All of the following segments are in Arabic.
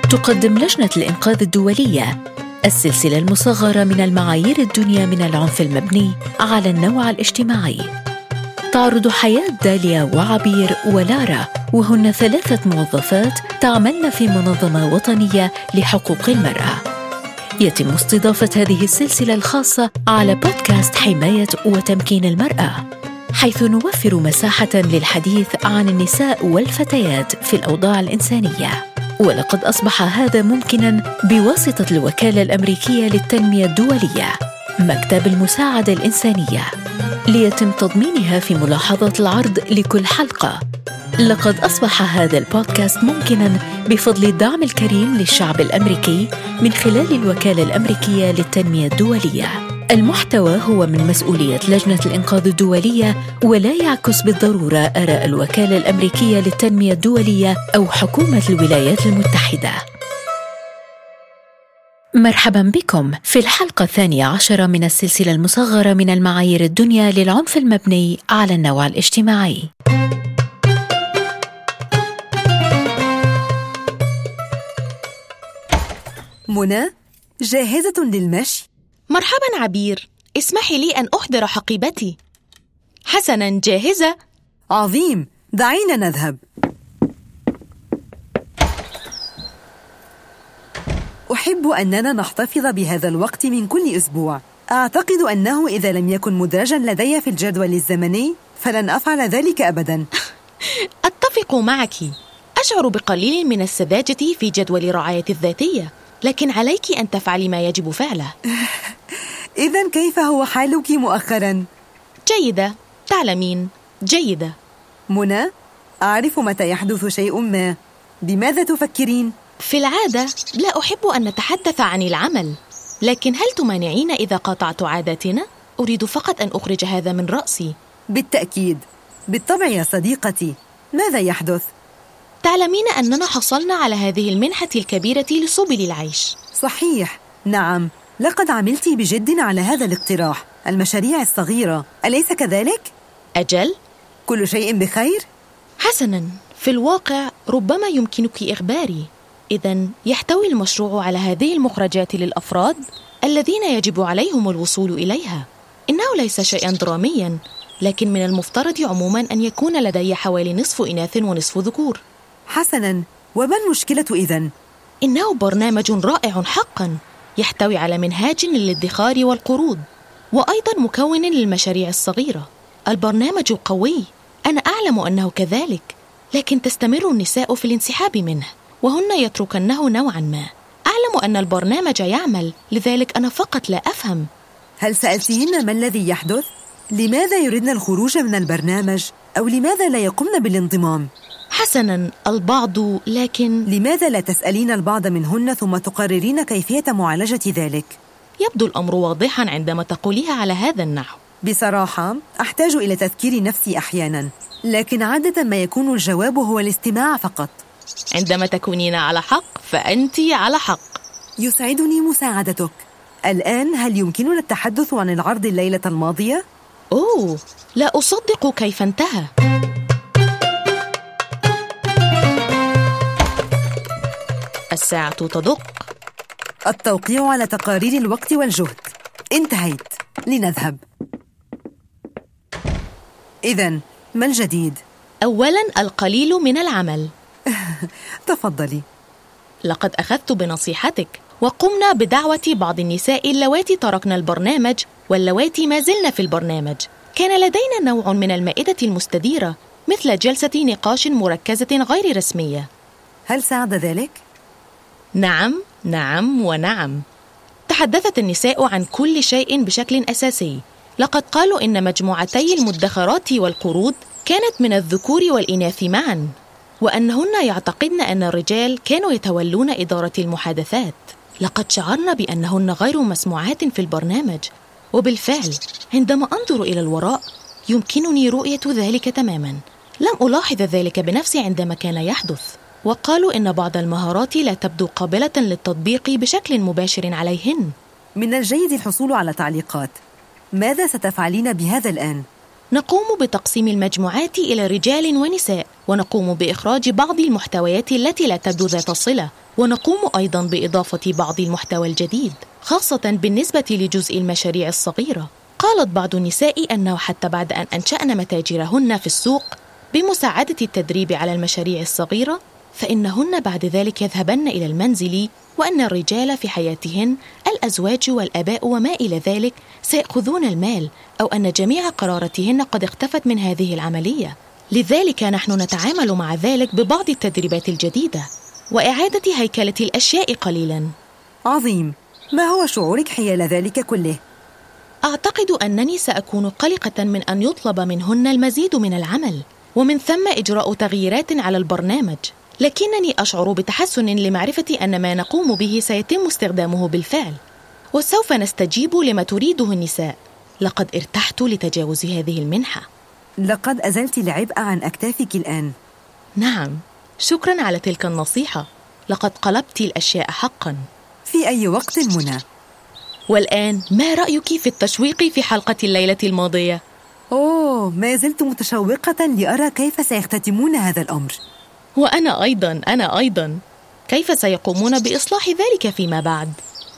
تقدم لجنة الإنقاذ الدولية السلسلة المصغرة من المعايير الدنيا من العنف المبني على النوع الاجتماعي. تعرض حياة داليا وعبير ولارا، وهن 3 موظفات تعملن في منظمة وطنية لحقوق المرأة. يتم استضافة هذه السلسلة الخاصة على بودكاست حماية وتمكين المرأة، حيث نوفر مساحة للحديث عن النساء والفتيات في الأوضاع الإنسانية. ولقد أصبح هذا ممكناً بواسطة الوكالة الأمريكية للتنمية الدولية، مكتب المساعدة الإنسانية، ليتم تضمينها في ملاحظات العرض لكل حلقة. لقد أصبح هذا البودكاست ممكناً بفضل الدعم الكريم للشعب الأمريكي من خلال الوكالة الأمريكية للتنمية الدولية. المحتوى هو من مسؤولية لجنة الإنقاذ الدولية، ولا يعكس بالضرورة آراء الوكالة الأمريكية للتنمية الدولية أو حكومة الولايات المتحدة. مرحباً بكم في الحلقة 12 من السلسلة المصغرة من المعايير الدنيا للعنف المبني على النوع الاجتماعي. منى، جاهزة للمشي؟ مرحباً عبير، اسمحي لي أن أحضر حقيبتي. حسناً، جاهزة؟ عظيم، دعينا نذهب. أحب أننا نحتفظ بهذا الوقت من كل أسبوع. أعتقد أنه إذا لم يكن مدرجاً لدي في الجدول الزمني فلن أفعل ذلك أبداً. أتفق معك. أشعر بقليل من السذاجة في جدول رعاية الذاتية، لكن عليك أن تفعلي ما يجب فعله. إذن كيف هو حالك مؤخراً؟ جيدة، تعلمين، جيدة. منى، أعرف متى يحدث شيء ما. بماذا تفكرين؟ في العادة لا أحب أن نتحدث عن العمل، لكن هل تمانعين إذا قاطعت عاداتنا؟ أريد فقط أن أخرج هذا من رأسي. بالتأكيد، بالطبع يا صديقتي. ماذا يحدث؟ تعلمين أننا حصلنا على هذه المنحة الكبيرة لسبل العيش. صحيح، نعم، لقد عملت بجد على هذا الاقتراح، المشاريع الصغيرة، أليس كذلك؟ أجل. كل شيء بخير؟ حسناً، في الواقع ربما يمكنك إخباري. إذن يحتوي المشروع على هذه المخرجات للأفراد الذين يجب عليهم الوصول إليها. إنه ليس شيئاً درامياً، لكن من المفترض عموماً أن يكون لدي حوالي نصف إناث ونصف ذكور. حسناً، وما المشكلة إذن؟ إنه برنامج رائع حقاً، يحتوي على منهاج للادخار والقروض، وأيضاً مكون للمشاريع الصغيرة. البرنامج قوي، أنا أعلم أنه كذلك، لكن تستمر النساء في الانسحاب منه، وهن يتركنه نوعاً ما. أعلم أن البرنامج يعمل، لذلك أنا فقط لا أفهم. هل سألتيهن ما الذي يحدث؟ لماذا يردن الخروج من البرنامج؟ أو لماذا لا يقمن بالانضمام؟ حسناً، البعض، لكن لماذا لا تسألين البعض منهن ثم تقررين كيفية معالجة ذلك؟ يبدو الأمر واضحاً عندما تقوليها على هذا النحو. بصراحة أحتاج إلى تذكير نفسي أحياناً، لكن عادة ما يكون الجواب هو الاستماع فقط. عندما تكونين على حق فأنت على حق. يسعدني مساعدتك. الآن هل يمكننا التحدث عن العرض الليلة الماضية؟ أوه، لا أصدق كيف انتهى. الساعة تدق. التوقيع على تقارير الوقت والجهد. انتهيت، لنذهب. إذن ما الجديد؟ أولاً، القليل من العمل. تفضلي. لقد أخذت بنصيحتك، وقمنا بدعوة بعض النساء اللواتي تركن البرنامج واللواتي ما زلن في البرنامج. كان لدينا نوع من المائدة المستديرة، مثل جلسة نقاش مركزة غير رسمية. هل ساعد ذلك؟ نعم، نعم ونعم. تحدثت النساء عن كل شيء بشكل أساسي. لقد قالوا إن مجموعتي المدخرات والقروض كانت من الذكور والإناث معاً، وأنهن يعتقدن أن الرجال كانوا يتولون إدارة المحادثات. لقد شعرنا بأنهن غير مسموعات في البرنامج، وبالفعل عندما أنظر إلى الوراء يمكنني رؤية ذلك تماماً. لم ألاحظ ذلك بنفسي عندما كان يحدث، وقالوا إن بعض المهارات لا تبدو قابلة للتطبيق بشكل مباشر عليهن. من الجيد الحصول على تعليقات. ماذا ستفعلين بهذا الآن؟ نقوم بتقسيم المجموعات إلى رجال ونساء، ونقوم بإخراج بعض المحتويات التي لا تبدو ذات صلة، ونقوم أيضاً بإضافة بعض المحتوى الجديد، خاصة بالنسبة لجزء المشاريع الصغيرة. قالت بعض النساء أنه حتى بعد أن أنشأن متاجرهن في السوق بمساعدة التدريب على المشاريع الصغيرة، فإنهن بعد ذلك يذهبن إلى المنزل، وأن الرجال في حياتهن الأزواج والآباء وما إلى ذلك سيأخذون المال، أو أن جميع قراراتهن قد اختفت من هذه العملية. لذلك نحن نتعامل مع ذلك ببعض التدريبات الجديدة وإعادة هيكلة الأشياء قليلاً. عظيم. ما هو شعورك حيال ذلك كله؟ أعتقد أنني سأكون قلقة من أن يطلب منهن المزيد من العمل، ومن ثم إجراء تغييرات على البرنامج، لكنني أشعر بتحسن لمعرفة أن ما نقوم به سيتم استخدامه بالفعل، وسوف نستجيب لما تريده النساء. لقد ارتحت لتجاوز هذه المنحة. لقد أزلت العبء عن أكتافك الآن. نعم، شكراً على تلك النصيحة. لقد قلبت الأشياء حقاً. في أي وقت منى. والآن ما رأيك في التشويق في حلقة الليلة الماضية؟ ما زلت متشوقة لأرى كيف سيختتمون هذا الأمر. وأنا أيضاً. كيف سيقومون بإصلاح ذلك فيما بعد؟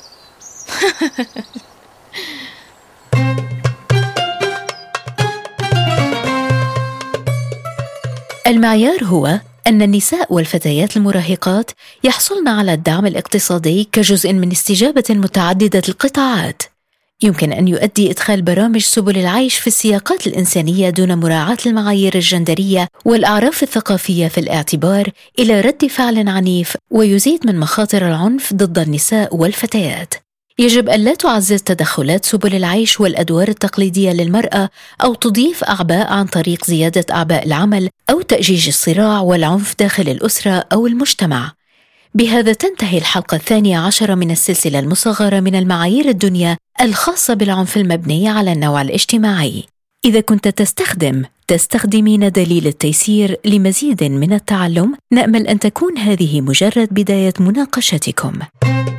المعيار هو أن النساء والفتيات المراهقات يحصلن على الدعم الاقتصادي كجزء من استجابة متعددة القطاعات. يمكن أن يؤدي إدخال برامج سبل العيش في السياقات الإنسانية دون مراعاة المعايير الجندرية والأعراف الثقافية في الاعتبار إلى رد فعل عنيف ويزيد من مخاطر العنف ضد النساء والفتيات. يجب ألا تعزز تدخلات سبل العيش والأدوار التقليدية للمرأة أو تضيف أعباء عن طريق زيادة أعباء العمل أو تأجيج الصراع والعنف داخل الأسرة أو المجتمع. بهذا تنتهي الحلقة 12 من السلسلة المصغرة من المعايير الدنيا الخاصة بالعنف المبني على النوع الاجتماعي. إذا كنت تستخدمين دليل التيسير لمزيد من التعلم، نأمل أن تكون هذه مجرد بداية مناقشتكم.